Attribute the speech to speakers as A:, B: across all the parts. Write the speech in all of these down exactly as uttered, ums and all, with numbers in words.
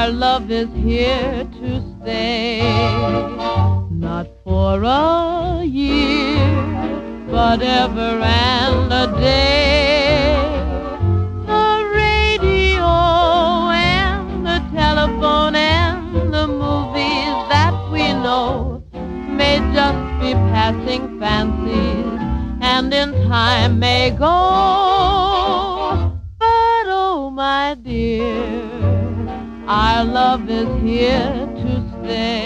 A: Our love is here to stay, not for a year, but ever and a day. The radio and the telephone and the movies that we know may just be passing fancies, and in time may go. But oh my dear, our love is here to stay.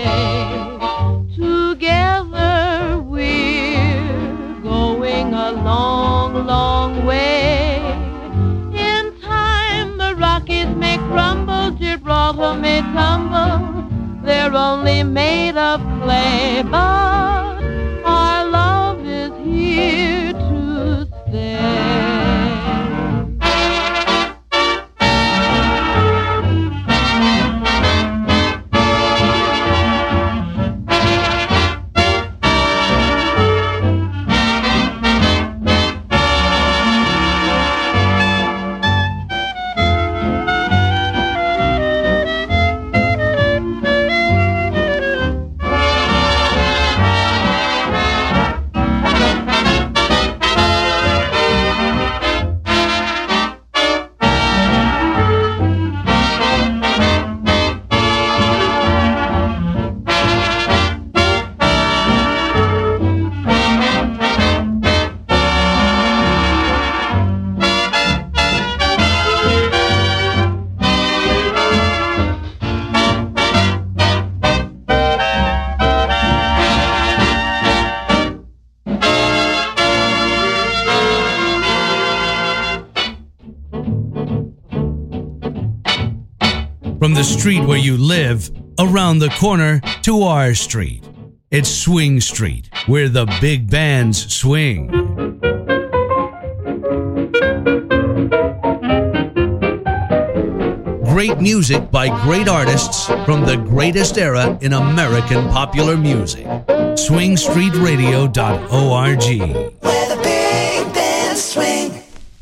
A: Together we're going a long, long way. In time the Rockies may crumble, Gibraltar may tumble, they're only made of clay, but our love is here to stay.
B: From the street where you live, around the corner to our street. It's Swing Street, where the big bands swing. Great music by great artists from the greatest era in American popular music. swing street radio dot org.